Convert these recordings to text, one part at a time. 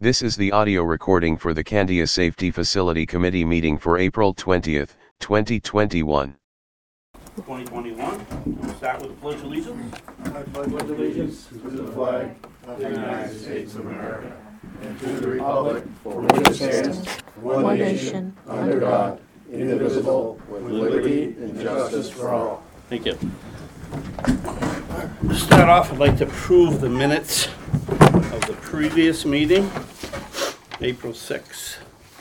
This is the audio recording for the Candia Safety Facility Committee meeting for April 20th, 2021. 2021. We'll start with the Pledge of Allegiance. I pledge allegiance to the flag of the United States of America and to the republic for which it stands, one nation, under God, indivisible, with liberty and justice for all. Thank you. To start off, I'd like to approve the minutes of the previous meeting, April 6th.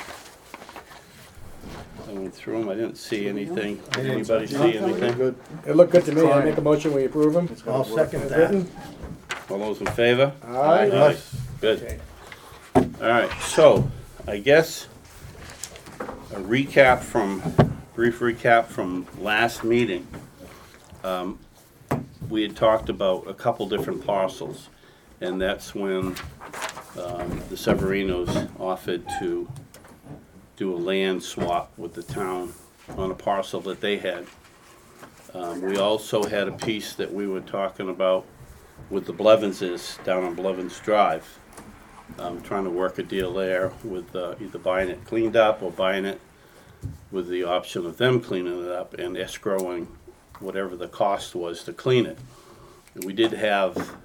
I went through them. I didn't see anything. Did anybody see anything? Good. It looked good to me. I make a motion, we approve them. I'll second As that. written. All those in favor? Aye. Good. All right, so I guess a brief recap from last meeting. We had talked about a couple different parcels, and that's when the Severinos offered to do a land swap with the town on a parcel that they had. We also had a piece that we were talking about with the Blevinses down on Blevins Drive. Trying to work a deal there with either buying it cleaned up or buying it with the option of them cleaning it up and escrowing whatever the cost was to clean it. And we did have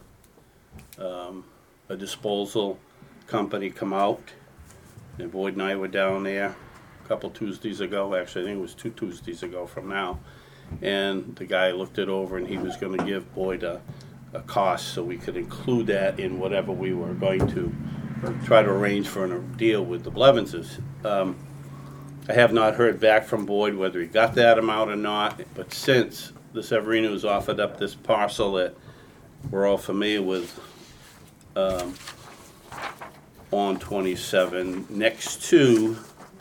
a disposal company come out, and Boyd and I were down there a couple Tuesdays ago. Actually, I think it was 2 Tuesdays ago from now. And the guy looked it over, and he was going to give Boyd a cost so we could include that in whatever we were going to try to arrange for a deal with the Blevinses. I have not heard back from Boyd whether he got that amount or not, but since the Severinos offered up this parcel that we're all familiar with on 27 next to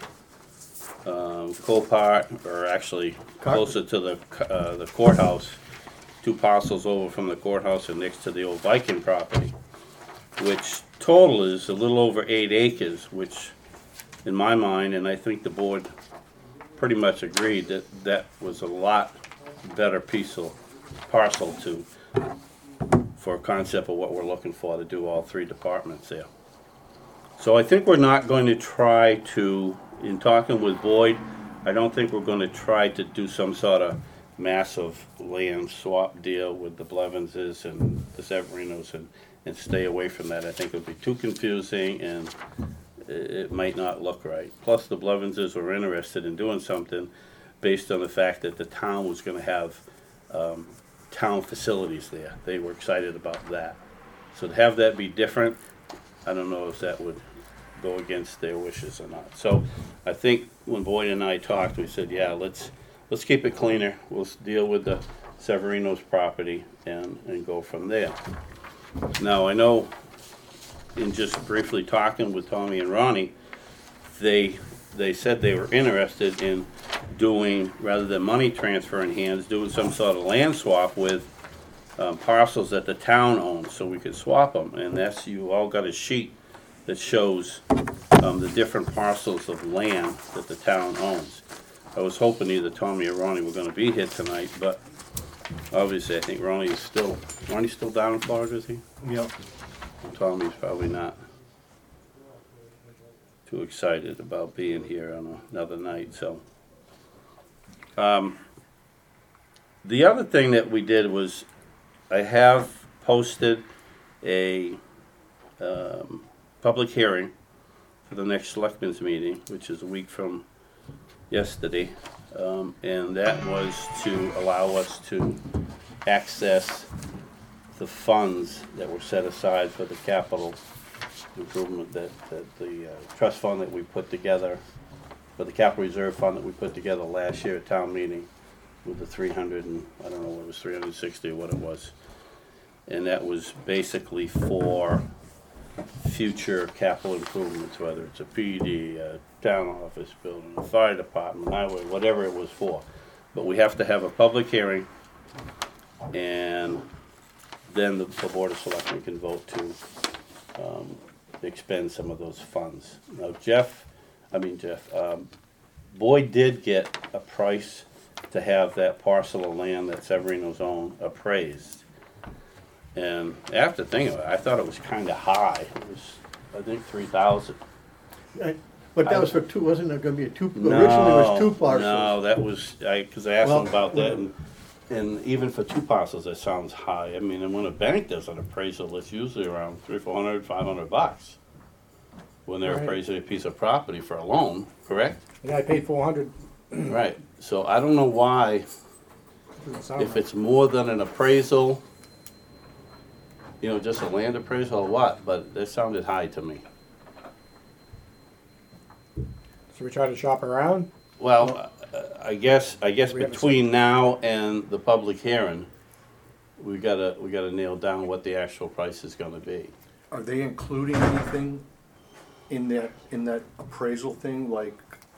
Copart, or actually closer to the courthouse, 2 parcels over from the courthouse and next to the old Viking property, which total is a little over 8 acres, which in my mind, and I think the board pretty much agreed, that that was a lot better parcel for a concept of what we're looking for to do all 3 departments there. So I think we're not going to try to, in talking with Boyd, I don't think we're going to try to do some sort of massive land swap deal with the Blevinses and the Severinos and stay away from that. I think it would be too confusing and it might not look right. Plus the Blevinses were interested in doing something based on the fact that the town was going to have town facilities there. They were excited about that. So to have that be different, I don't know if that would go against their wishes or not. So I think when Boyd and I talked, we said, yeah, let's keep it cleaner. We'll deal with the Severinos property and go from there. Now I know in just briefly talking with Tommy and Ronnie, they said they were interested in doing, rather than money transfer in hands, doing some sort of land swap with parcels that the town owns, so we could swap them. And that's, you all got a sheet that shows the different parcels of land that the town owns. I was hoping either Tommy or Ronnie were going to be here tonight, but obviously I think Ronnie's still down in Florida, is he? Yep. Tommy's probably not too excited about being here on another night. So the other thing that we did was I have posted a public hearing for the next selectmen's meeting, which is a week from yesterday, and that was to allow us to access the funds that were set aside for the capital improvement, that the trust fund that we put together, for the capital reserve fund that we put together last year at town meeting with the 300 and I don't know what it was, 360 or what it was, and that was basically for future capital improvements, whether it's a PD, a town office building, a fire department, highway, whatever it was for. But we have to have a public hearing, and then the Board of Selectmen can vote to expend some of those funds. Now Boyd did get a price to have that parcel of land that Severinos own appraised. And after thinking about it, I thought it was kind of high. It was I think 3,000. But that was for two, wasn't it gonna be a two, originally it was two parcels? No, that was, because I asked Well, him about that, and even for two parcels, that sounds high. I mean, and when a bank does an appraisal, it's usually around $300, $400, $500 when they're Right. appraising a piece of property for a loan, correct? Yeah, I paid 400. Right, so I don't know why, Doesn't sound if right. it's more than an appraisal, you know, just a land appraisal or what, but that sounded high to me. Should we try to shop around? Well, I guess We haven't between now and the public hearing, we gotta nail down what the actual price is gonna be. Are they including anything in that appraisal thing, like,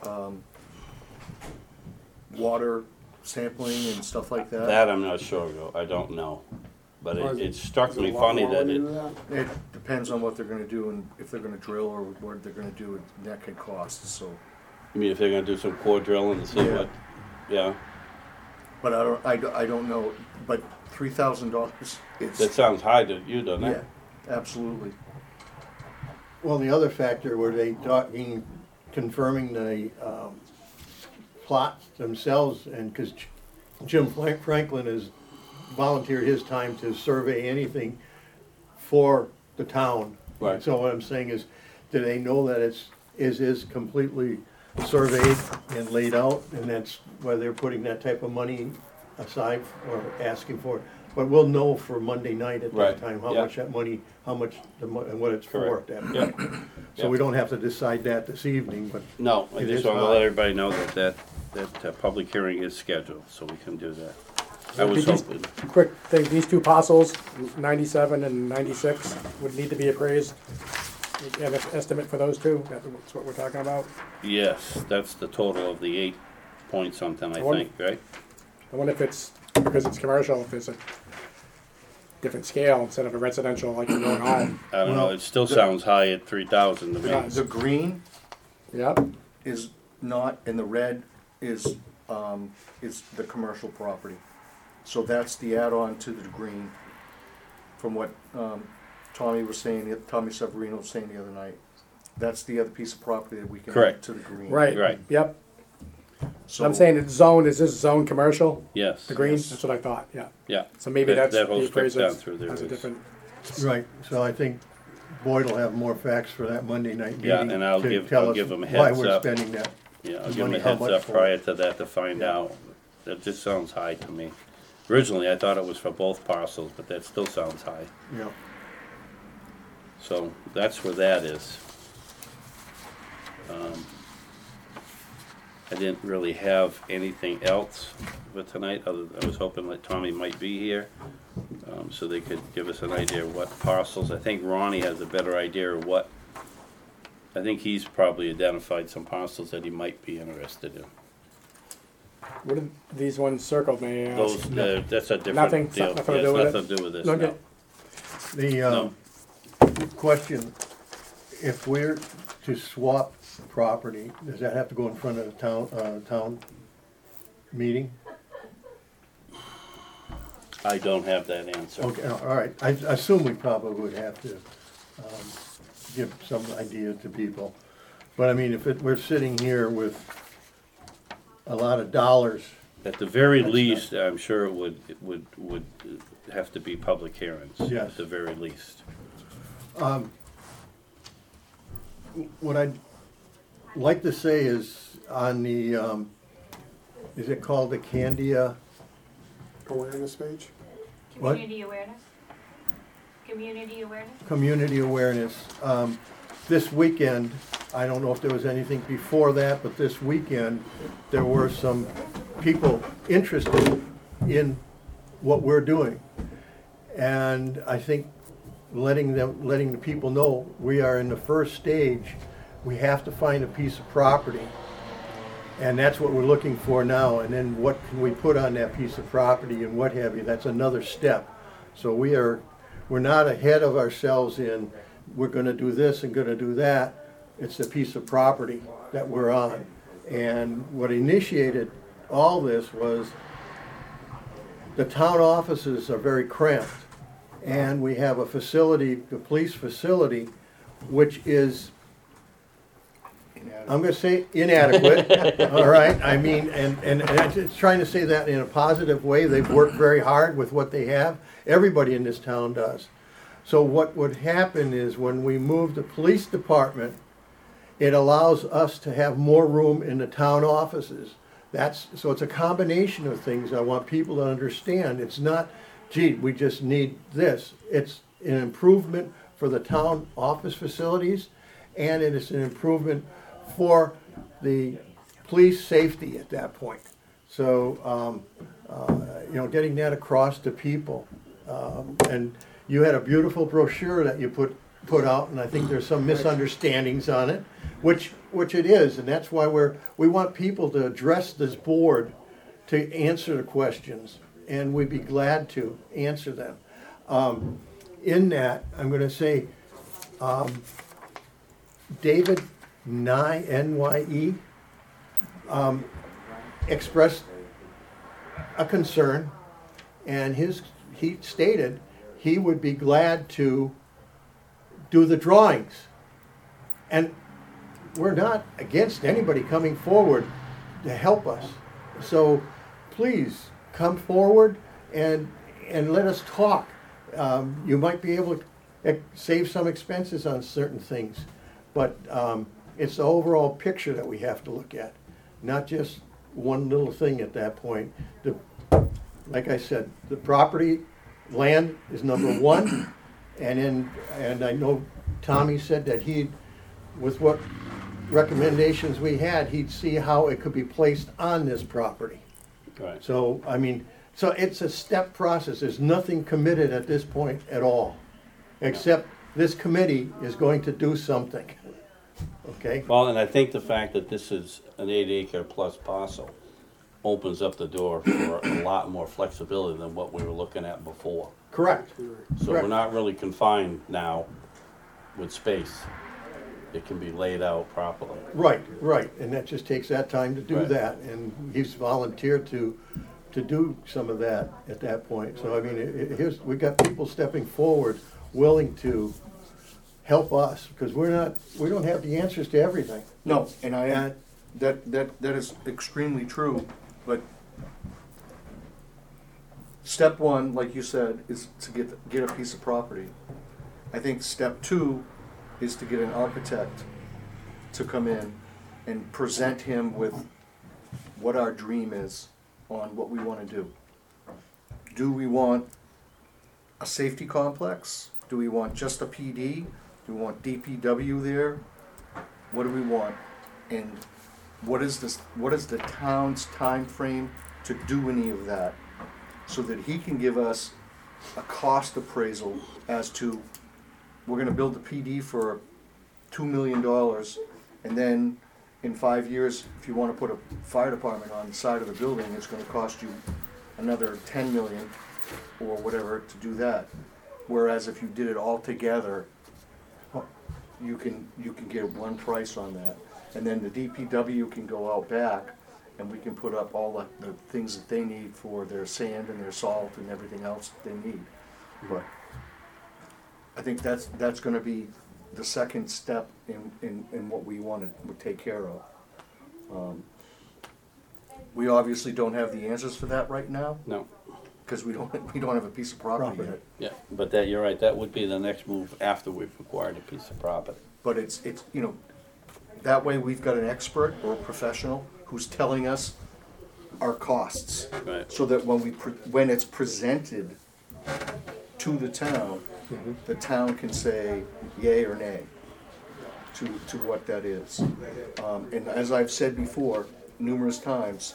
water sampling and stuff like that? That I'm not sure of, I don't know. But it struck me funny that it, It depends on what they're gonna do and if they're gonna drill or what they're gonna do, and that could cost, so. I mean, if they're gonna do some core drilling and see Yeah. what, yeah, But I don't know, but $3,000 that is, sounds high to you, doesn't yeah, it? absolutely. Well, the other factor, were they talking, confirming the, plots themselves, and, cause Jim Franklin has volunteered his time to survey anything for the town. Right. So what I'm saying is, do they know that is completely surveyed and laid out, and that's why they're putting that type of money aside or asking for it? But we'll know for Monday night at Right, that time, how yeah. much that money, how much, and what it's for Correct. at that Yeah. point. So we don't have to decide that this evening, but No, I It just is wanted to high. let everybody know that public hearing is scheduled, so we can do that. I was Did these- hoping, Quick thing, these two parcels, 97 and 96, would need to be appraised. You have an estimate for those two? That's what we're talking about? yes, that's the total of the 8 point something, I One- think, right? I wonder if it's, because it's commercial, if it's a different scale instead of a residential like you're going home. I don't know, Well, it still sounds high at 3,000 to me. Yeah. The green Yep, is not, and the red is the commercial property. So that's the add-on to the green, from what Tommy Severino was saying the other night. That's the other piece of property that we can add Correct. to the green. right. Right. Yep. So I'm saying it's zone, is this zone commercial? Yes. The green? Yes. That's what I thought, yeah. Yeah. So maybe That- that's that whole the strip appraiser down through there has a is- different. right, so I think Boyd will have more facts for that Monday night meeting. Yeah, and I'll to give- tell I'll us give 'em a why heads we're up. spending that. Yeah, I'll give them Money, a how heads much up for prior it. to that to find out. That just sounds high to me. Originally, I thought it was for both parcels, but that still sounds high. Yeah, So that's where that is. I didn't really have anything else for tonight, I was hoping that Tommy might be here, so they could give us an idea of what parcels. I think Ronnie has a better idea of what, I think he's probably identified some parcels that he might be interested in. What are these ones circled, may I ask? Those, that's a Nothing- different deal. nothing to Yeah, do with it's it? nothing to do with this, Okay. no. the, No. question, if we're to swap property, does that have to go in front of the town meeting? I don't have that answer. Okay, all right, I assume we probably would have to, give some idea to people. But I mean, we're sitting here with a lot of dollars, At the very That's least, I'm sure it would have to be public hearings. Yes. At the very least. what I'd like to say is on the, is it called the Candia? Awareness page? What? Community awareness? Community awareness? Community awareness. This weekend, I don't know if there was anything before that, but this weekend, there were some people interested in what we're doing. And I think letting the people know, we are in the first stage, we have to find a piece of property. And that's what we're looking for now, and then what can we put on that piece of property and what have you, that's another step. So we're not ahead of ourselves in, we're gonna do this and gonna do that. It's the piece of property that we're on. And what initiated all this was the town offices are very cramped. And we have a facility, the police facility, which is, I'm gonna say inadequate, all right? I mean, and I'm just trying to say that in a positive way. They've worked very hard with what they have. Everybody in this town does. So what would happen is when we move the police department, it allows us to have more room in the town offices. So it's a combination of things I want people to understand. It's not, gee, we just need this. It's an improvement for the town office facilities, and it is an improvement for the police safety at that point. So, getting that across to people. And you had a beautiful brochure that you put out, and I think there's some misunderstandings on it, which it is, and that's why we want people to address this board to answer the questions, and we'd be glad to answer them. In that, I'm going to say, David Nye, N-Y-E, expressed a concern, and he stated he would be glad to do the drawings. And we're not against anybody coming forward to help us. So please come forward and let us talk. You might be able to save some expenses on certain things, but it's the overall picture that we have to look at, not just one little thing at that point. Like I said, the property, land is number one, and I know Tommy said that with what recommendations we had, he'd see how it could be placed on this property. Right. So, so it's a step process. There's nothing committed at this point at all, except this committee is going to do something. Okay? Well, and I think the fact that this is an 8-acre plus parcel opens up the door for a lot more flexibility than what we were looking at before. Correct. So Correct. we're not really confined now with space. It can be laid out properly. Right, and that just takes that time to do Right. that, and he's volunteered to do some of that at that point. So we got people stepping forward, willing to help us, because we don't have the answers to everything. No, and that is extremely true, but step one, like you said, is to get a piece of property. I think step two is to get an architect to come in and present him with what our dream is on what we want to do. Do we want a safety complex? Do we want just a PD? Do we want DPW there? What do we want? And what is the town's time frame to do any of that, so that he can give us a cost appraisal as to, we're gonna build the PD for $2 million, and then in 5 years, if you wanna put a fire department on the side of the building, it's gonna cost you another 10 million or whatever to do that. Whereas if you did it all together, you can get one price on that. And then the DPW can go out back, and we can put up all the things that they need for their sand and their salt and everything else they need. But I think that's gonna be the second step in what we want to take care of. We obviously don't have the answers for that right now, No. because we don't have a piece of property yet. Yeah, but you're right, that would be the next move after we've acquired a piece of property. But it's that way we've got an expert or a professional who's telling us our costs. Right. So that when it's presented to the town, the town can say yay or nay to what that is. And as I've said before, numerous times,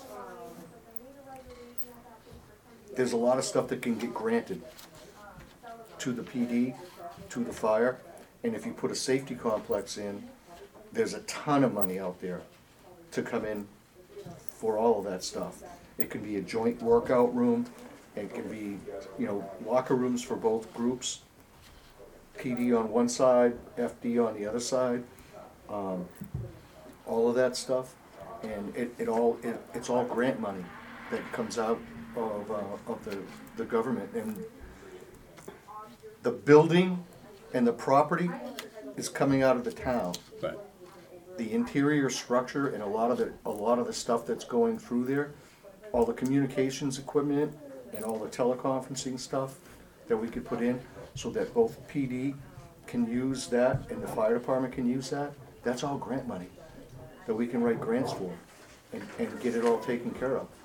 there's a lot of stuff that can get granted to the PD, to the fire, and if you put a safety complex in, there's a ton of money out there to come in for all of that stuff. It can be a joint workout room, it can be, locker rooms for both groups, PD on one side, FD on the other side, all of that stuff, and it's all grant money that comes out of the government. And the building and the property is coming out of the town. Right. The interior structure and a lot of the stuff that's going through there, all the communications equipment and all the teleconferencing stuff that we could put in, so that both PD can use that and the fire department can use that, that's all grant money that we can write grants for and get it all taken care of.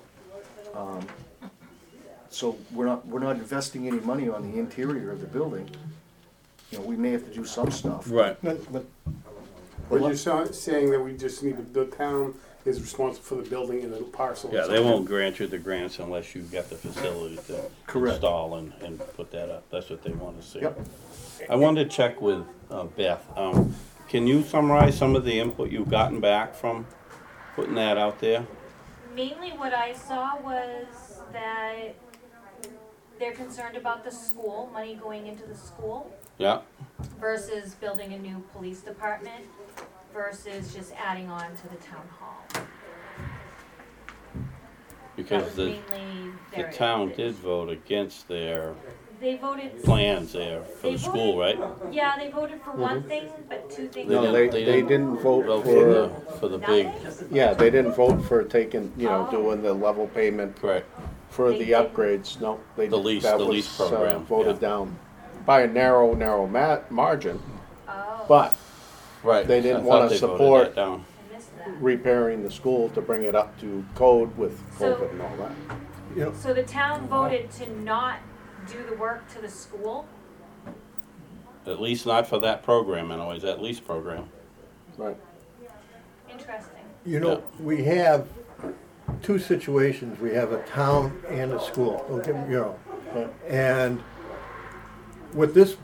So we're not investing any money on the interior of the building. You know, we may have to do some stuff. Right. But you're saying that we just need, the town is responsible for the building and the parcel. Yeah, they won't grant you the grants unless you've got the facility to Correct. install and put that up. That's what they want to see. Yep. I wanted to check with Beth. Can you summarize some of the input you've gotten back from putting that out there? Mainly what I saw was that they're concerned about the school, money going into the school Yeah. versus building a new police department versus just adding on to the town hall. That Because was the mainly their town impetus. did vote against their They voted. plans there for They the school, right? Yeah, they voted for one thing, but two things. No, they didn't vote for the big, Nothing? yeah, they didn't vote for taking, Oh. doing the level payment correct. for They the didn't. upgrades, no. They The lease- that the was, lease program, Voted yeah. down by a narrow margin, Oh, but Right. They didn't I thought wanna they voted support- that down. I missed that. repairing the school to bring it up to code with So- COVID and all that. You know, So the town voted to not do the work to the school? At least not for that program anyways, that lease program. right. Interesting. You know, we have two situations. We have a town and a school, okay, and what this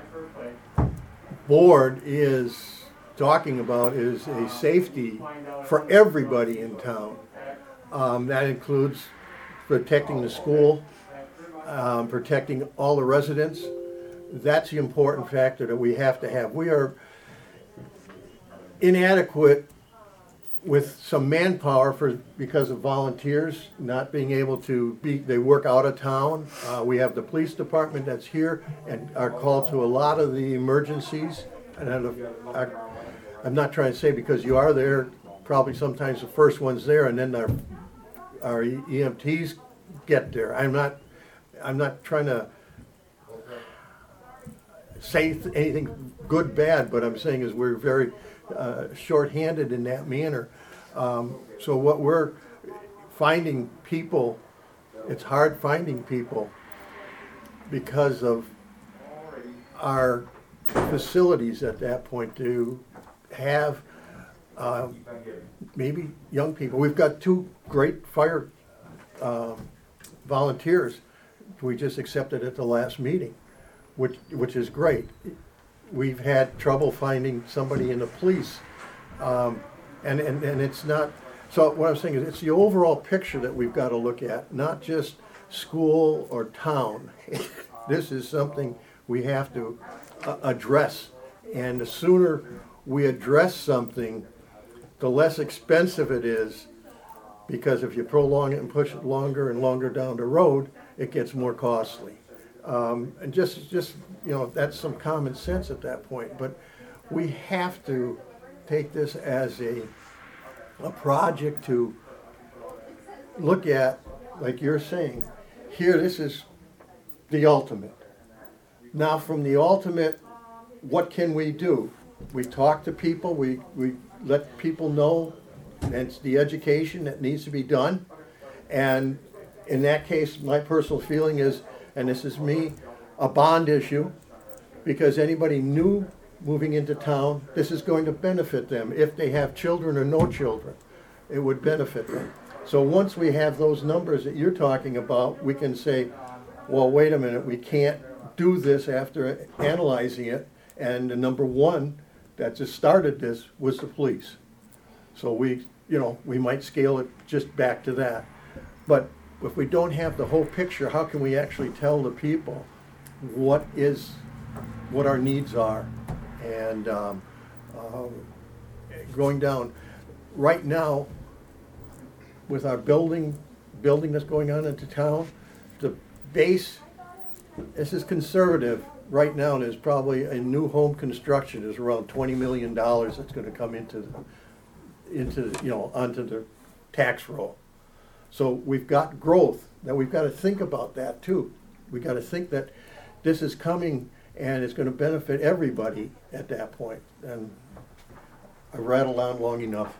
board is talking about is a safety for everybody in town. That includes protecting the school, protecting all the residents. That's the important factor that we have to have. We are inadequate with some manpower because of volunteers not being able to they work out of town. We have the police department that's here and are called to a lot of the emergencies. And I'm not trying to say because you are there, probably sometimes the first one's there and then our EMTs get there. I'm not trying to say anything good, bad, but I'm saying is we're very short-handed in that manner. So what we're finding people, it's hard finding people because of our facilities at that point to have maybe young people. We've got two great fire volunteers we just accepted at the last meeting, which is great. We've had trouble finding somebody in the police. And it's not, so what I'm saying is it's the overall picture that we've got to look at, not just school or town. This is something we have to address. And the sooner we address something, the less expensive it is, because if you prolong it and push it longer and longer down the road, it gets more costly. And just that's some common sense at that point. But we have to take this as a project to look at, like you're saying, here this is the ultimate. Now from the ultimate, what can we do? We talk to people, we let people know, and it's the education that needs to be done. And in that case, my personal feeling is, and this is me, a bond issue, because anybody new moving into town, this is going to benefit them. If they have children or no children, it would benefit them. So once we have those numbers that you're talking about, we can say, well, wait a minute, we can't do this after analyzing it. And the number one that just started this was the police. So we might scale it just back to that. But if we don't have the whole picture, how can we actually tell the people what our needs are? And going down, right now, with our building that's going on into town, the base, this is conservative, right now, there's probably a new home construction is around $20 million that's gonna come into, onto the tax roll. So we've got growth. Now we've gotta think about that too. We gotta think that this is coming and it's gonna benefit everybody at that point. And I rattled on long enough.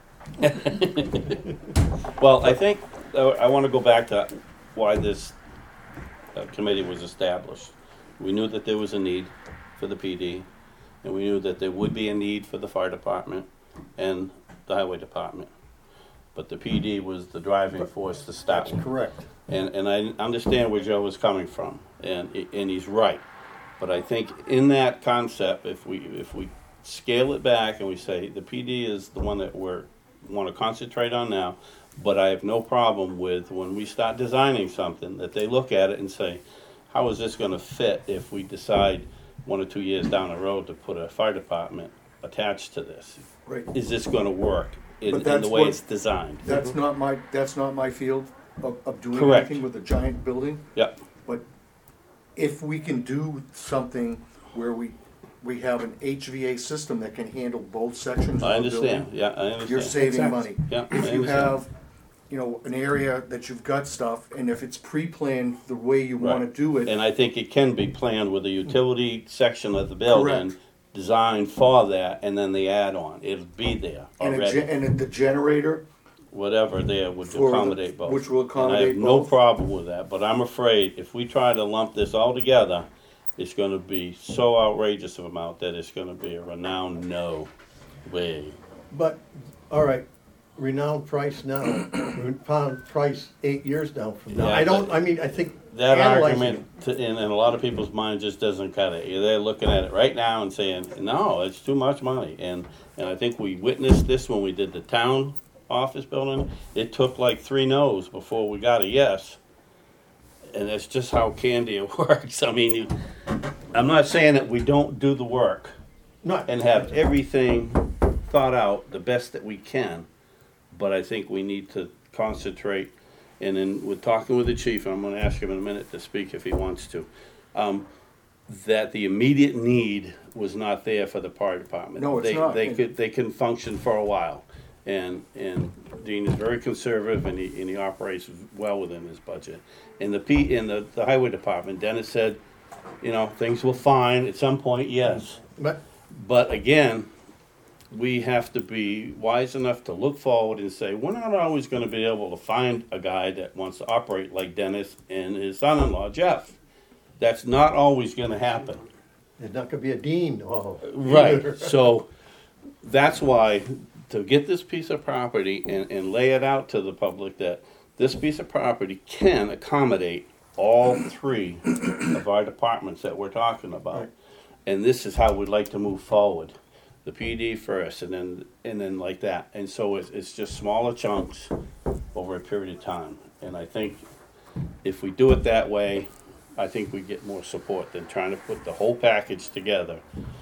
Well, I think, I want to go back to why this committee was established. We knew that there was a need for the PD, and we knew that there would be a need for the fire department and the highway department. But the PD was the driving force to start with. Correct. And I understand where Joe was coming from, and he's right. But I think in that concept, if we scale it back and we say the PD is the one that we want to concentrate on now, but I have no problem with when we start designing something that they look at it and say, how is this going to fit if we decide 1 or 2 years down the road to put a fire department attached to this? Right. Is this going to work in But the that's way what- it's designed? That's not my field of doing Correct. anything with a giant building. Yep. But if we can do something where we have an HVA system that can handle both sections I of the building, understand. Yeah, I understand. you're saving Makes money. sense. Yeah, I If you understand. have, an area that you've got stuff, and if it's pre-planned the way you wanna Right. do it, And I think it can be planned with a utility section of the building, Correct. designed for that, and then the add-on. It'll be there and already. the generator, Whatever there would For the- accommodate both. which will And I accommodate have no both. problem with that, but I'm afraid if we try to lump this all together, it's gonna be so outrageous of amount that it's gonna be a renowned no way. But, all right, renowned price now, renowned price 8 years down from now. Yeah, I think. That analyzing argument, in a lot of people's minds, just doesn't cut it. They're looking at it right now and saying, no, it's too much money. And I think we witnessed this when we did the town office building. It took like 3 no's before we got a yes. And that's just how Candia works. I mean, I'm not saying that we don't do the work Not, and have everything thought out the best that we can, but I think we need to concentrate. And then we're talking with the chief, and I'm gonna ask him in a minute to speak if he wants to, that the immediate need was not there for the fire department. No, it's not. They can function for a while. And Dean is very conservative, and he operates well within his budget. And the highway department, Dennis said, things will fine at some point, yes. But again, we have to be wise enough to look forward and say, we're not always gonna be able to find a guy that wants to operate like Dennis and his son-in-law, Jeff. That's not always gonna happen. there's not gonna be a dean, Right, so that's why, to get this piece of property and lay it out to the public that this piece of property can accommodate all 3 of our departments that we're talking about. And this is how we'd like to move forward. The PD first, and then like that. And so it's just smaller chunks over a period of time. And I think if we do it that way, I think we get more support than trying to put the whole package together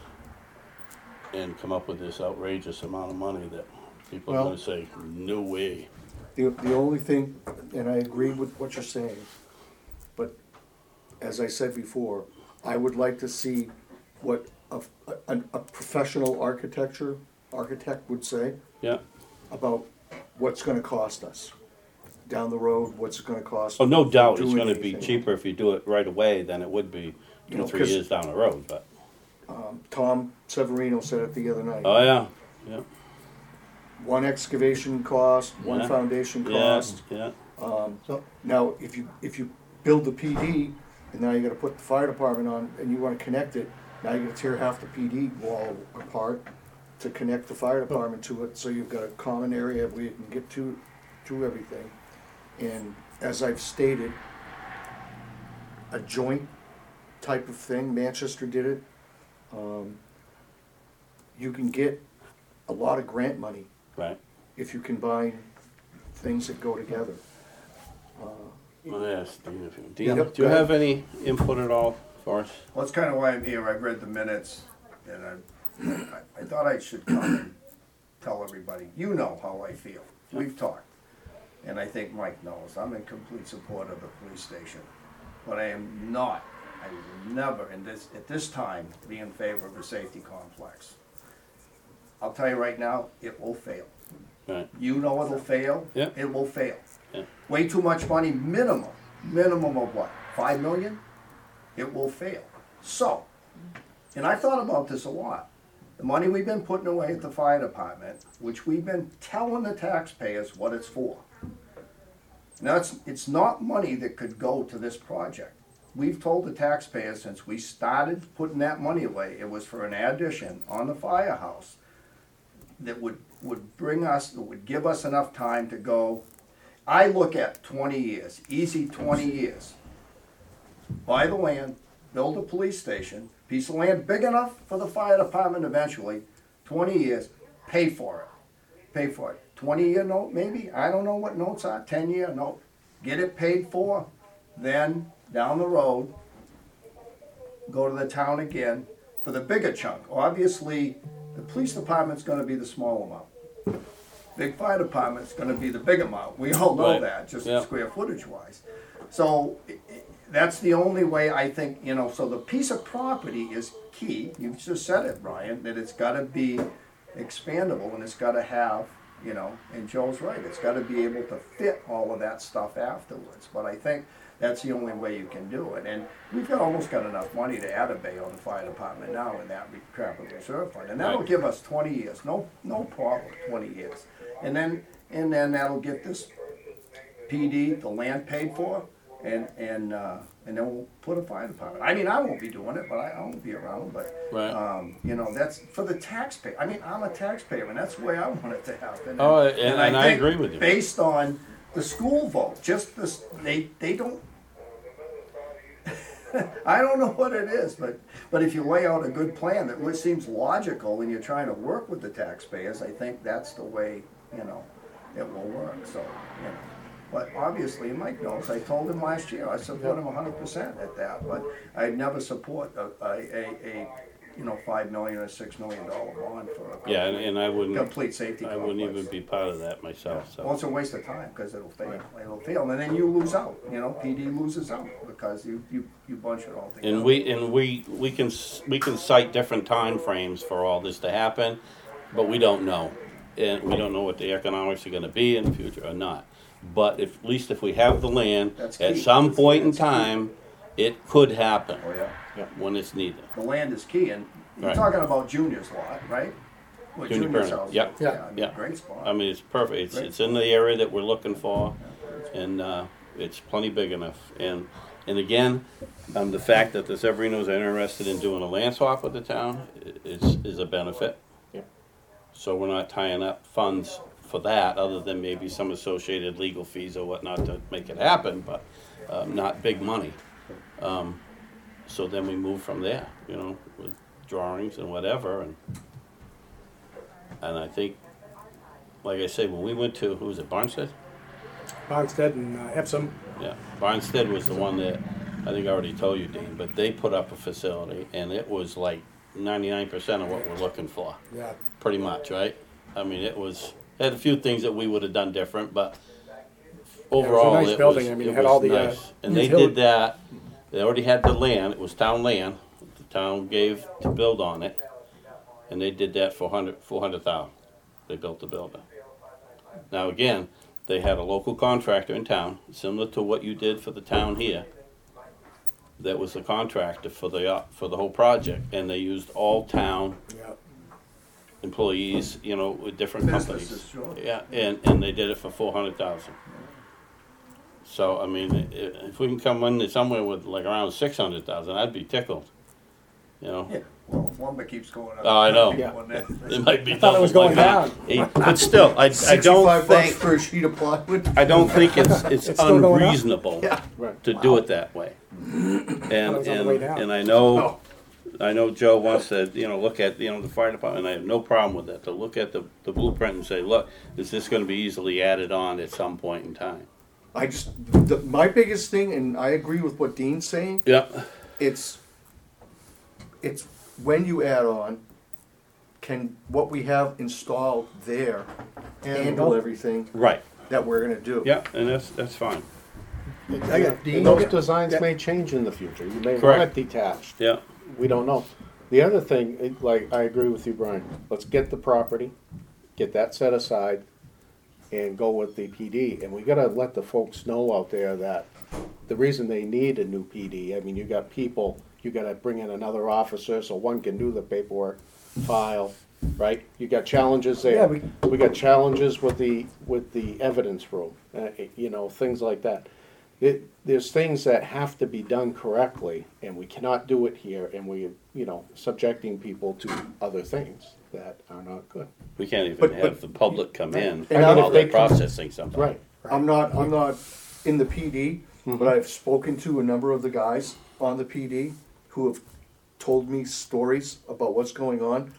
and come up with this outrageous amount of money that people are Well- gonna say, no way. the only thing, and I agree with what you're saying, but as I said before, I would like to see what a professional architect would say Yeah. about what's gonna cost us down the road, what's it gonna cost. Oh, no doubt, it's doing gonna be anything. cheaper if you do it right away than it would be 3 'cause- years down the road, but, Tom Severino said it the other night. oh, yeah, yeah. One excavation cost, one Yeah. foundation Yeah, cost. yeah, Now, if you build the PD, and now you gotta put the fire department on, and you wanna connect it, now you gotta tear half the PD wall apart to connect the fire department to it, so you've got a common area where you can get to everything. And as I've stated, a joint type of thing, Manchester did it. You can get a lot of grant money right. if you combine things that go together. Well, yes, Dean, Yeah, do you go ahead. have any input at all for us? Well, that's kind of why I'm here. I've read the minutes, and I thought I should come and tell everybody, you know how I feel. We've talked. And I think Mike knows. I'm in complete support of the police station. But I am not I would never, at this time, be in favor of a safety complex. I'll tell you right now, it will fail. Right. You know it'll fail. Yeah. It will fail. Yeah. Way too much money, minimum of what, 5 million? It will fail. So, and I thought about this a lot. The money we've been putting away at the fire department, which we've been telling the taxpayers what it's for. Now, it's not money that could go to this project. We've told the taxpayers since we started putting that money away, it was for an addition on the firehouse that would bring us, that would give us enough time to go. I look at 20 years, easy 20 years. Buy the land, build a police station, piece of land big enough for the fire department eventually, 20 years, pay for it. Pay for it. 20-year note maybe, I don't know what notes are, 10-year note. Get it paid for, then down the road, go to the town again for the bigger chunk. Obviously, the police department's gonna be the small amount. Big fire department's gonna be the big amount. We all know Right. that, just Yeah. square footage wise. So that's the only way I think, so the piece of property is key. You just said it, Brian, that it's gotta be expandable and it's gotta have, and Joe's right, it's gotta be able to fit all of that stuff afterwards. But I think that's the only way you can do it. And we've almost got enough money to add a bay on the fire department now in that capital reserve fund. And that'll Right. give us 20 years, no problem, 20 years. And then that'll get this PD, the land paid for, and then we'll put a fire department. I mean, I won't be doing it, but I won't be around, but, Right. that's for the taxpayer. I mean, I'm a taxpayer, and that's the way I want it to happen. Oh, and I think agree with you. Based on the school vote, just this, they don't, I don't know what it is, but if you lay out a good plan that seems logical and you're trying to work with the taxpayers, I think that's the way, it will work, so. But obviously, Mike knows, I told him last year, I support him 100% at that, but I'd never support a $5 million or $6 million bond for a Yeah, and I wouldn't, complete safety I complex. wouldn't even be part of that myself, Well, so. it's a waste of time, because it'll fail, and then you lose out, PD loses out, because you bunch it all together. And we can cite different time frames for all this to happen, but we don't know. And we don't know what the economics are gonna be in the future or not. But at least if we have the land, That's at key. some point in That's key. time, it could happen Oh, yeah. when it's needed. The land is key, and you're Right. talking about Junior's lot, right? What, Junior Junior's Burnham, house? yep. I mean, Yeah. great spot. I mean, it's perfect. It's in the area that we're looking for, and it's plenty big enough. And again, the fact that the Severinos are interested in doing a land swap with the town is a benefit. Yep. So we're not tying up funds for that, other than maybe some associated legal fees or whatnot to make it happen, but not big money. So then we move from there, with drawings and whatever, and I think, like I say, when we went to, who was it, Barnstead? Bonstead and Epsom. Yeah, Barnstead was the one that, I think I already told you, Dean, but they put up a facility, and it was like 99% of what we're looking for, Yeah. pretty much, right? I mean, it had a few things that we would have done different, but overall, nice it building. was, I mean, it it had all was the, nice. And they utility- did that, they already had the land, it was town land, the town gave to build on it, and they did that for $400,000. They built the building. Now, again, they had a local contractor in town, similar to what you did for the town here. That was the contractor for the whole project, and they used all town Yeah. employees, with different Businesses, companies. sure. Yeah, and they did it for $400,000. So, I mean, if we can come in somewhere with like around 600,000, I'd be tickled, Yeah, well, if lumber keeps going up. Oh, I know. Yeah. It might be thought it was double going like that. But still, I don't 65 bucks think, for a sheet of plywood. I don't think it's It's still going up? unreasonable Right. to do it that way. it was on the way down. And I know Joe wants to, look at, the fire department, and I have no problem with that, to look at the blueprint and say, look, is this gonna be easily added on at some point in time? My biggest thing, and I agree with what Dean's saying, Yeah, it's when you add on, can what we have installed there handle everything right, that we're gonna do? yeah, and that's fine. Dean, Those designs may change in the future. You may want Correct. it detached. Yeah, We don't know. The other thing, like, I agree with you, Brian. Let's get the property, get that set aside, and go with the PD. And we gotta let the folks know out there that the reason they need a new PD, I mean, you got people, you gotta bring in another officer so one can do the paperwork, file, right? You got challenges Yeah, there. We got challenges with the evidence room, you know, things like that. There's things that have to be done correctly, and we cannot do it here, and we, you know, subjecting people to other things that are not good. we can't even But- have the public come in And while if they're they come- processing something. Right. I'm not in the PD, but I've spoken to a number of the guys on the PD who have told me stories about what's going on.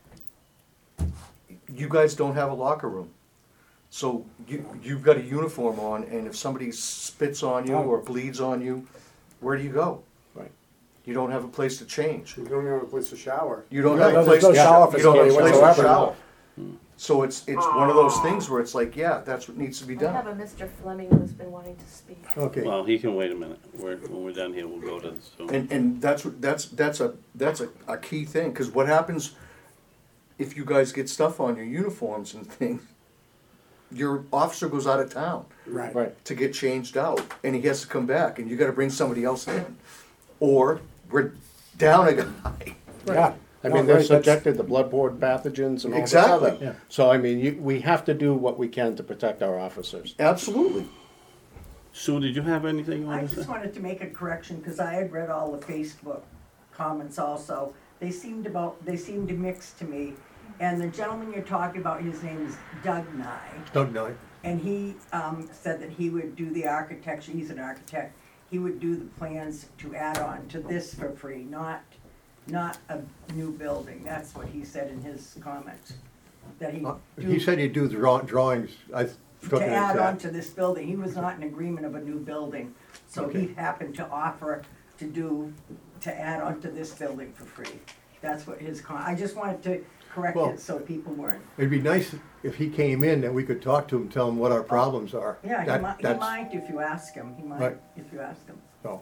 You guys don't have a locker room. So you've got a uniform on, and if somebody spits on you or bleeds on you, where do you go? Right. You don't have a place to change. You don't have a place to shower. You don't Right, have a there's place no shower you don't have a facility place to whatsoever. shower. So it's one of those things where it's like, yeah, that's what needs to be I have done. a Mr. Fleming who's been wanting to speak. okay. Well, he can wait a minute. When we're done here, we'll go to the Zoom. And that's a key thing, because what happens if you guys get stuff on your uniforms and things? Your officer goes out of town Right. Right. to get changed out, and he has to come back, and you gotta bring somebody else in. Or we're down a guy. Yeah. I No, mean, they're right, that's- subjected to bloodborne pathogens and all this Exactly. other. So, I mean, we have to do what we can to protect our officers. Absolutely. Sue, did you have anything you I wanted to just say? wanted to make a correction, because I had read all the Facebook comments also. They seemed to mix to me. And the gentleman you're talking about, his name is Doug Nye. Doug Knight. And he said that he would do the architecture, he's an architect, he would do the plans to add on to this for free, not a new building. That's what he said in his comments. That He do said he'd do the drawings, I took to it add as on that. to this building. He was not in agreement of a new building. So he happened to offer to add on to this building for free. That's what his I just wanted to correct Well- it so people weren't. It'd be nice if he came in and we could talk to him, tell him what our problems are. Yeah, he That's- might if you ask him. He might Right. if you ask him. So,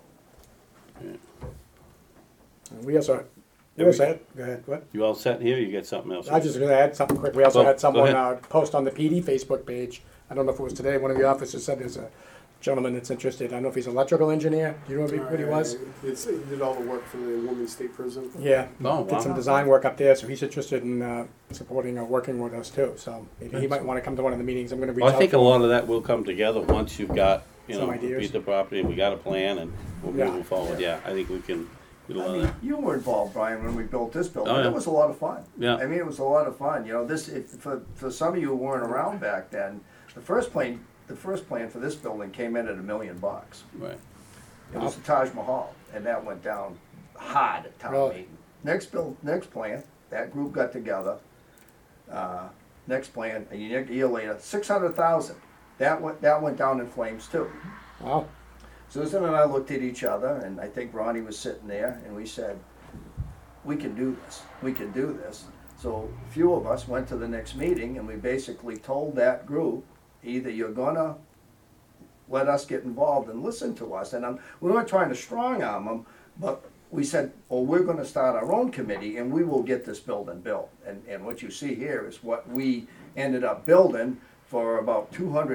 We also had, go ahead, what? You all set here? You got something else? I was just gonna add something quick. We also Go had someone ahead. post on the PD Facebook page. I don't know if it was today. One of the officers said there's a gentleman that's interested. I don't know if he's an electrical engineer. Do you know what he was? He did all the work for the Women's State Prison. Yeah. Oh, Did some wow. design work up there, so he's interested in supporting or working with us too. So maybe he might want to come to one of the meetings. I'm gonna reach Well, I out think to a him. lot of that will come together once you've got, you Some know, a ideas. piece of property and we got a plan and we're Yeah. moving forward. Yeah, I think we can get a I lot of mean, that. you were involved, Brian, when we built this building. Oh, yeah. It was a lot of fun. Yeah. I mean, it was a lot of fun. You know, for some of you who weren't around back then, the first plan for this building came in at $1 million. Right. It was the Taj Mahal, and that went down hard at town Really? meeting. Next plan, that group got together. Next plan, a year later, 600,000. That went down in flames too. Wow. Susan and I looked at each other, and I think Ronnie was sitting there, and we said, we can do this, we can do this. So a few of us went to the next meeting, and we basically told that group, either you're gonna let us get involved and listen to us, and we weren't trying to strong arm them, but we said, well, we're gonna start our own committee, and we will get this building built. And what you see here is what we ended up building for about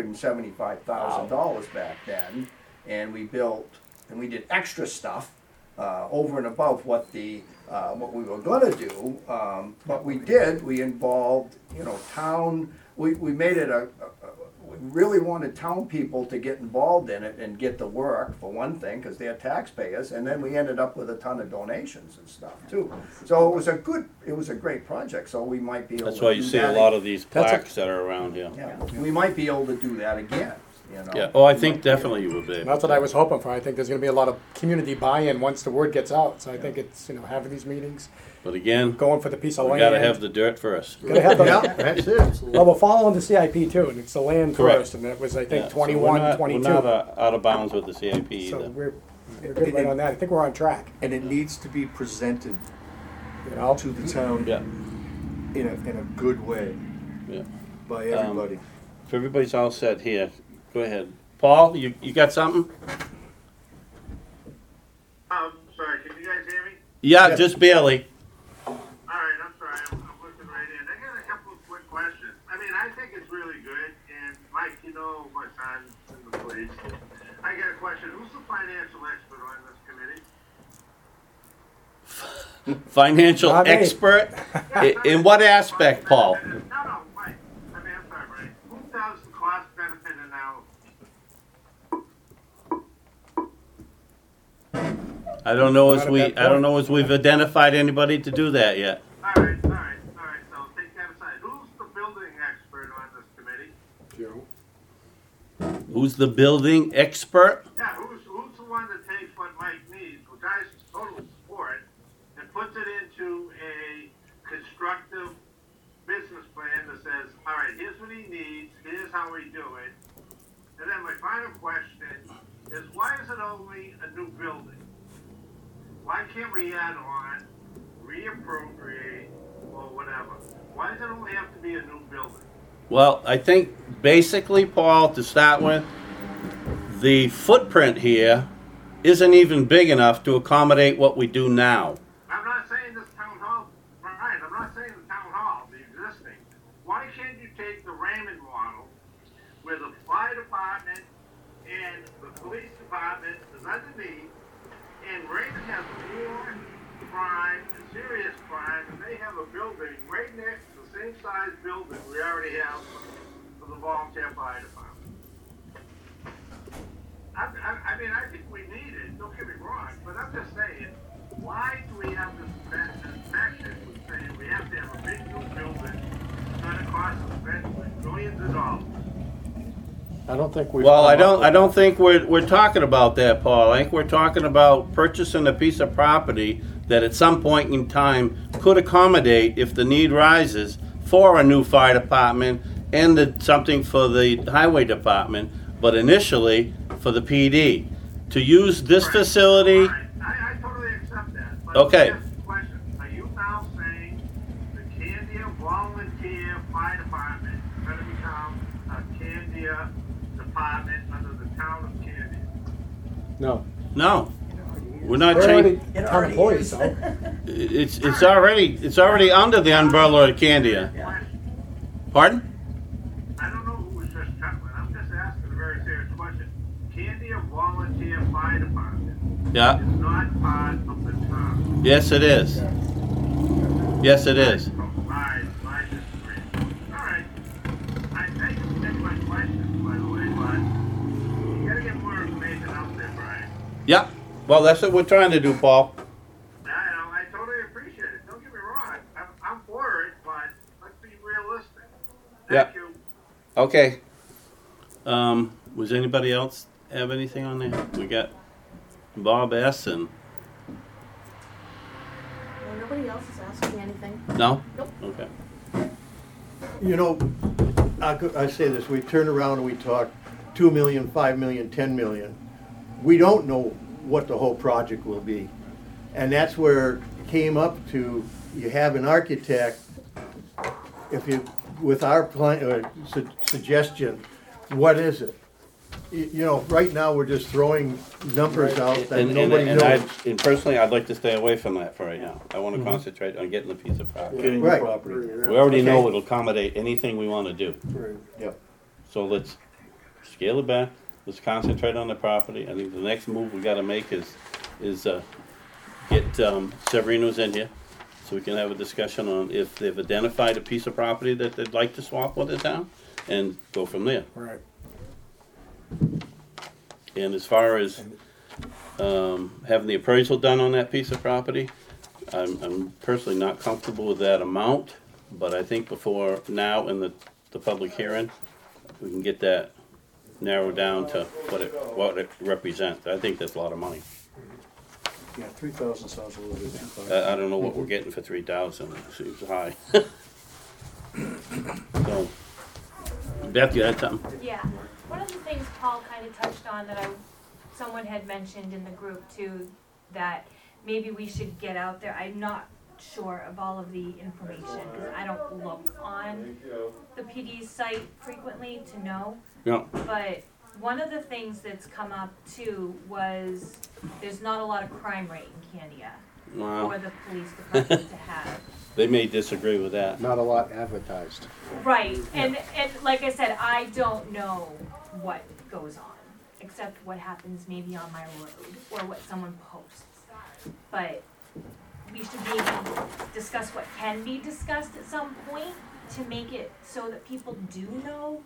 $275,000 back then. And we built, and we did extra stuff over and above what we were gonna do. But we involved, you know, town, we made it we really wanted town people to get involved in it and get the work, for one thing, because they're taxpayers, and then we ended up with a ton of donations and stuff too. So it was a great project, so we might be able to do That's that. why you see a lot of these That's a- plaques that are around here. Yeah, we might be able to do that again, you know. Yeah, oh, I think definitely you will be. That's what I was hoping for. I think there's gonna be a lot of community buy-in once the word gets out. So I think it's, having these meetings, But again, going for the piece of we land. gotta have the dirt first. Gotta have the- yeah, that's it. Well, we're following the CIP too, and it's the land Correct. first, and it was, I Yeah, think, so 21, 22. We're not out of bounds with the CIP So either. we're good right on that. I think we're on track, And it needs to be presented you know? to the town Yeah, in a good way yeah. by everybody. If everybody's all set here, go ahead. Paul, you got something? Sorry, can you guys hear me? Yeah, just barely. All right, I'm sorry, I'm listening right in. I got a couple of quick questions. I mean, I think it's really good, and Mike, you know my son's in the police. I got a question. Who's the financial expert on this committee? Financial Not me. expert? In what aspect, Paul? No, Mike. I mean, I'm sorry, Brian. Who does the cost benefit analysis? I don't know as we've identified anybody to do that yet. All right, so take that aside. Who's the building expert on this committee? Joe. Who's the building expert? Yeah, who's the one that takes what Mike needs, which I totally support, and puts it into a constructive business plan that says, all right, here's what he needs, here's how we do it. And then my final question is, why is it only a new building? Why can't we add on, reappropriate, or whatever? Why does it only have to be a new building? Well, I think basically, Paul, to start with, the footprint here isn't even big enough to accommodate what we do now. I'm not saying this town hall, right, I'm not saying the town hall, the existing. Why can't you take the Raymond model, where the fire department and the police department is underneath, and Raymond has more crime and serious crime, and they have a building right next to the same size building we already have for the volunteer fire department. I mean, I think we need it, don't get me wrong, but I'm just saying, why do we have this section with saying we have to have a big new building, it's gonna cost us eventually millions of dollars? I don't think we. Well, I don't think we're talking about that, Paul. I think we're talking about purchasing a piece of property that at some point in time could accommodate, if the need rises, for a new fire department and something for the highway department, but initially for the PD. To use this facility. I totally accept that. But Okay. here's the question. Are you now saying the Candia Volunteer Fire Department is going to become a Candia department under the town of Candia? No. No, we're not They're changing. already It town already employees, is. so. It's already under the umbrella of Candia. Pardon? I don't know who was just chuckling. I'm just asking a very serious question. Candia Volunteer Fire Department Yeah. is not part of the town. Yes, it is. Yes, it is. I disagree. All right. I thank you for taking my questions, by the way, but you gotta get more information out there, Brian. Yeah. Well, that's what we're trying to do, Paul. I totally appreciate it. Don't get me wrong. I'm for it, but let's be realistic. Thank you. Okay. Was anybody else have anything on there? We got Bob S. and Well, nobody else is asking anything. no. Nope. Okay. You know, I say this, we turn around and we talk 2 million, 5 million, 10 million. We don't know what the whole project will be. And that's where it came up to, you have an architect, if you, with our plan, suggestion, what is it? You know, right now, we're just throwing numbers out that nobody knows. And personally, I'd like to stay away from that for right now. I want to concentrate on getting the piece of property. Getting the Right. property. We already know Okay. it'll accommodate anything we want to do. Yep. So let's scale it back. Let's concentrate on the property. I think the next move we got to make is get Severino's in here so we can have a discussion on if they've identified a piece of property that they'd like to swap with the town and go from there. Right. And as far as having the appraisal done on that piece of property, I'm personally not comfortable with that amount, but I think before now in the public hearing, we can get that narrowed down to what it represents. I think that's a lot of money. Yeah, 3,000 sounds a little bit too high. I don't know what we're getting for 3,000. It seems high. So, Beth, you had something? Yeah, one of the things Paul kind of touched on that someone had mentioned in the group too, that maybe we should get out there. I'm not sure of all of the information because I don't look on the PD's site frequently to know. Yeah. But one of the things that's come up too was there's not a lot of crime rate in Candia Well, for the police department to have. they may disagree with that. Not a lot advertised. Right, and like I said, I don't know what goes on, except what happens maybe on my road, or what someone posts. But we should be able to discuss what can be discussed at some point to make it so that people do know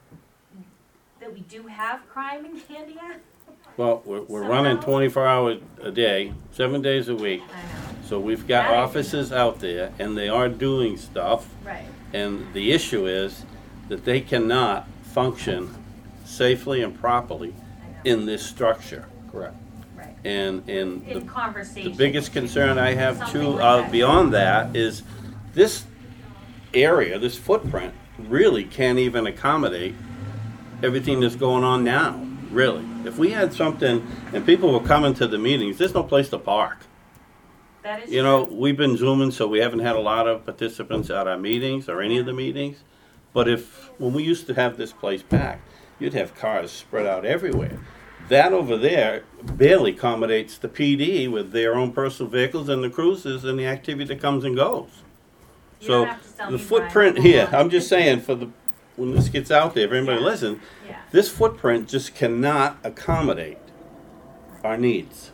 that we do have crime in Candia. Well, we're running 24 hours a day, 7 days a week. I know, So we've got That I do officers out there and they are doing stuff. right, And the issue is that they cannot function safely and properly I know, in this structure. Correct. right. And In the conversation. biggest concern I have Something too, like that. beyond that, is this area, this footprint, really can't even accommodate everything that's going on now, really. If we had something, and people were coming to the meetings, there's no place to park. That is You know, true. we've been Zooming, so we haven't had a lot of participants at our meetings, or any of the meetings. But when we used to have this place packed, you'd have cars spread out everywhere. That over there barely accommodates the PD with their own personal vehicles and the cruisers and the activity that comes and goes. You So don't have to tell the me, Brian. footprint Hold here, on. I'm just saying when this gets out there, if anybody Yeah. listen, Yeah. this footprint just cannot accommodate our needs.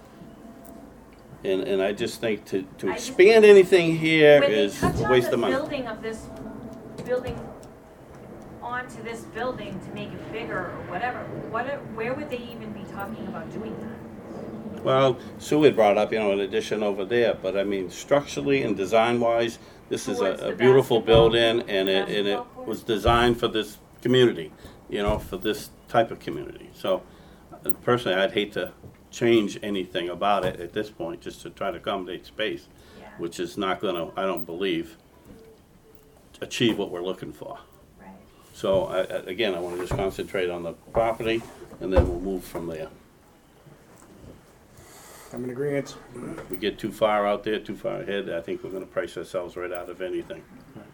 And I just think to I just- expand anything here When they is touch a on waste the of money. building of this building onto this building to make it bigger or whatever, where would they even be talking about doing that? Well, Sue had brought up, an addition over there, but I mean, structurally and design-wise, this is Towards a the beautiful basketball- building, and it basketball court? was designed for this community, for this type of community. So, personally, I'd hate to change anything about it at this point, just to try to accommodate space, Yeah, which is not gonna, I don't believe, achieve what we're looking for. right. So, again, I wanna just concentrate on the property, and then we'll move from there. I'm in agreement. If we get too far out there, too far ahead, I think we're gonna price ourselves right out of anything.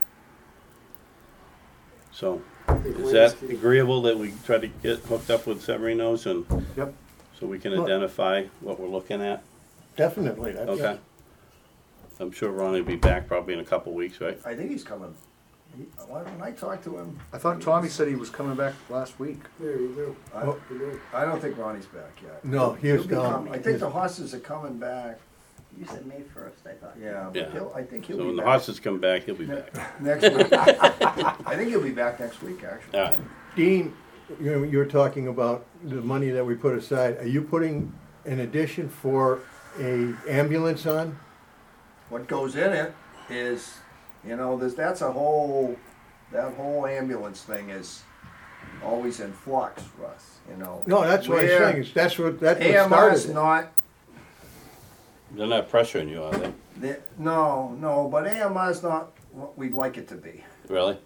So, is that agreeable that we try to get hooked up with Severino's and Yep. so we can Well- identify what we're looking at? Definitely, that's. Okay. I'm sure Ronnie will be back probably in a couple weeks, right? I think he's coming. When I talked to him. I thought Tommy said he was coming back last week. I don't think Ronnie's back yet. No, he is He'll be gone. coming. I think the horses are coming back, You said May 1st, I thought. yeah, Yeah. but I think he'll So when be the back horses come back, he'll be back. next week. I think he'll be back next week, actually. All right. Dean, you were talking about the money that we put aside. Are you putting an addition for a ambulance on? What goes in it is, that's that whole ambulance thing is always in flux, Russ, No, that's what I'm Where saying. That's what AMR's started it. not, They're not pressuring you, are they? no, but AMR's not what we'd like it to be, Really?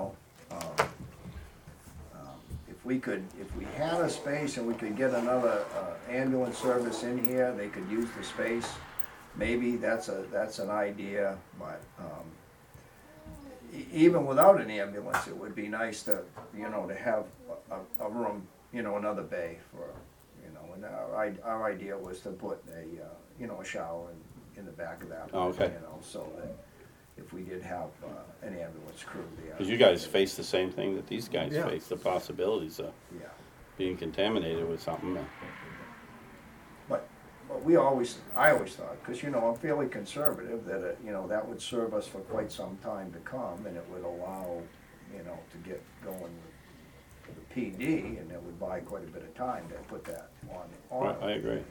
If we had a space and we could get another ambulance service in here, they could use the space. Maybe that's an idea, but even without an ambulance, it would be nice to have a room, another bay for, and our idea was to put a shower in the back of that. Oh, okay. So that if we did have an ambulance crew there. Because you guys face the same thing that these guys Yeah. face, the possibilities of Yeah. being contaminated with something. But I always thought, because I'm fairly conservative, that that would serve us for quite some time to come, and it would allow to get going with the PD, and it would buy quite a bit of time to put that on. Right, I agree.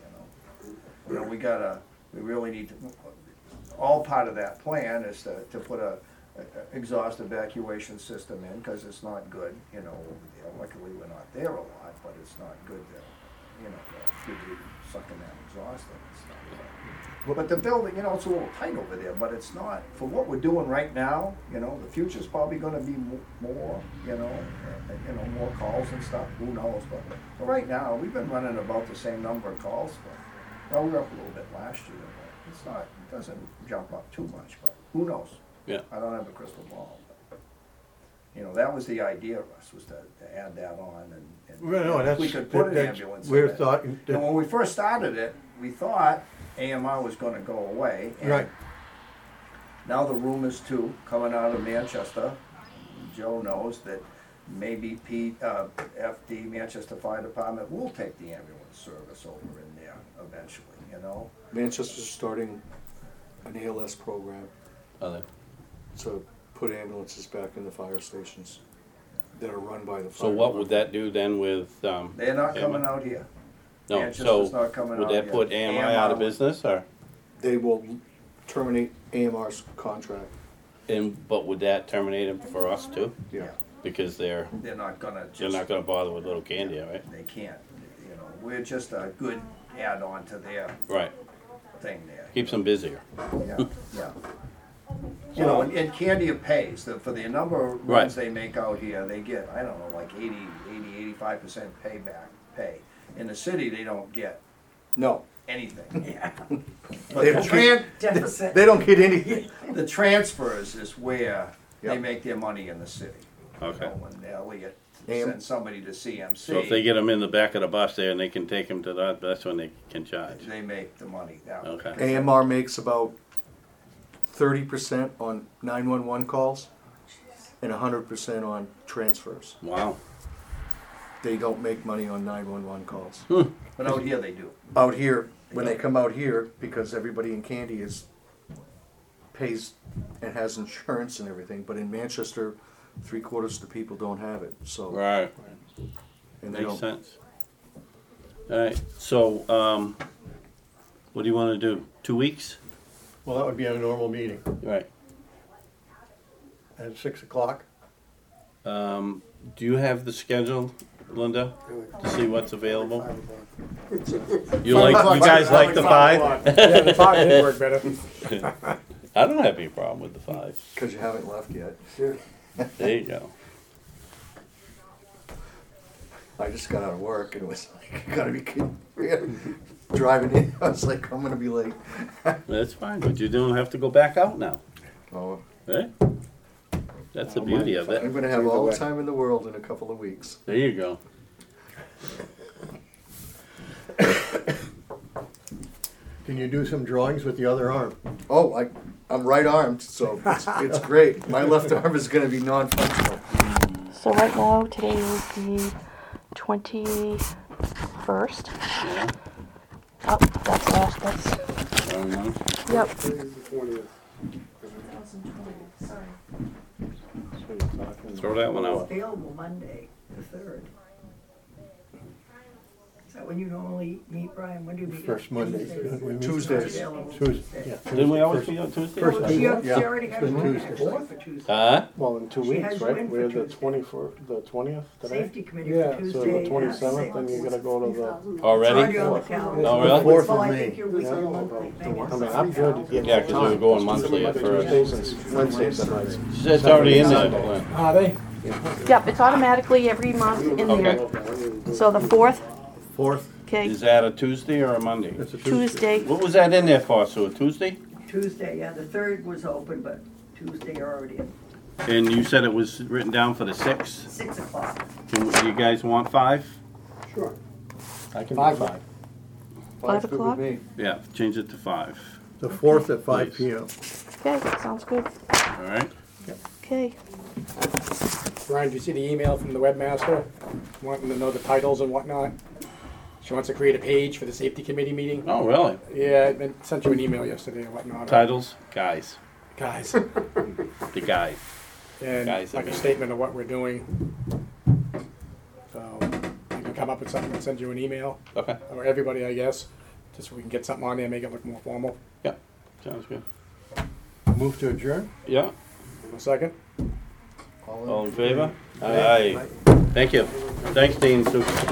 We really need to. All part of that plan is to put a exhaust evacuation system in, because it's not good. Luckily we're not there a lot, but it's not good to be sucking that exhaust in and stuff. But the building, it's a little tight over there, but it's not, for what we're doing right now, the future's probably gonna be more, more calls and stuff, who knows, but right now, we've been running about the same number of calls, we were up a little bit last year, but it doesn't jump up too much, but who knows? Yeah. I don't have a crystal ball. You know, that was the idea of us, was to add that on and Well, no, that's, we could put an that's, ambulance in we're it. thought, And when we first started it, we thought AMR was gonna go away. And right, now the rumors too, coming out of Manchester, Joe knows that maybe FD, Manchester Fire Department, will take the ambulance service over in there eventually, you know? Manchester's starting an ALS program Other. to put ambulances back in the fire stations that are run by the fire. So what would that do then with, They're not coming AMI? out here. No, Manchester's so not coming would out that here. put AMI out of business, or, They will terminate AMR's contract. but would that terminate them for us too? Yeah. Because they're They're not gonna just, gonna bother with Little Candia, right? they can't, you know, we're just a good add-on to their Right, thing there. keeps them busier. Yeah, yeah. You know, and Candia pays, for the number of Right. runs they make out here, they get, I don't know, like 85% pay. In the city, they don't get No, anything. Yeah. But They the don't tran, they don't get any. the transfers is where they Yep. make their money in the city. You Okay. know, when Elliott Am- sends somebody to CMC. So if they get them in the back of the bus there and they can take them to that, that's when they can charge. They make the money that way. Okay. AMR makes about 30% on 911 calls and 100% on transfers. Wow. They don't make money on 911 calls. But out here they do. Out here, when they come out here, because everybody in Candy pays and has insurance and everything, but in Manchester, 3/4 of the people don't have it, so, Right, and they makes don't. sense. Alright, so, what do you wanna do? 2 weeks? well, that would be a normal meeting, Right. at 6 o'clock. Do you have the schedule, Linda, to see what's available? You guys like the 5? Yeah, the 5 did work better. I don't have any problem with the 5. Because you haven't left yet. There you go. I just got out of work and it was like, you gotta be kidding. Driving in, I was like, I'm gonna be late. That's fine, but you don't have to go back out now, Oh, right? That's the beauty of I'm it. gonna have all the time in the world in a couple of weeks. There you go. Can you do some drawings with the other arm? Oh, I'm right armed, so it's great. My left arm is gonna be non-functional. So right now, today is the 21st. Yeah. Oh, that's last, that's, yep. Throw that one out. Available Monday, the 3rd. Is that when you normally meet, Brian? When do you meet? First Monday. Tuesdays? We meet Tuesdays. Available Tuesday, yeah. Didn't we always be on Tuesday? First She Monday. already It's got been one Tuesday. actually for Tuesday. Well, in 2 She weeks, has you right? in for We're the Tuesday. 24th, the 20th today? Safety committee Yeah, for so Tuesday. the 27th, then you're gonna go to the, It's Already? already on the calendar. Oh, really? Fourth Well, of I May. think your weekly monthly I thing mean, is. I'm good to get. Yeah, 'cause we were going monthly at first. Tuesdays and Wednesdays and nights. She said it's already in there, Glenn. Are they? Yep, it's automatically every month in there. Okay. So the 4th, 4th, okay, Is that a Tuesday or a Monday? it's a Tuesday. Tuesday, What was that in there for, Sue, a Tuesday? Tuesday, yeah, the 3rd was open, but Tuesday you're already in. And you said it was written down for the 6th? 6 o'clock. Do you guys want 5? Sure. I can do 5. 5. 5 Good with o'clock? me. Yeah, change it to 5. The 4th at 5 Please. PM. Okay, sounds good. All right? Okay. Brian, did you see the email from the webmaster wanting to know the titles and whatnot? She wants to create a page for the safety committee meeting. Oh, really? Yeah, I sent you an email yesterday and whatnot. Titles? Guys. Guys. The guy. And Guys, I like a mean. statement of what we're doing. So I can come up with something and send you an email, Okay. or everybody, I guess, just so we can get something on there, make it look more formal. Yeah, sounds good. Move to adjourn? Yeah, A second? all in favor? Aye. Thank you. Thanks, Dean. Sue.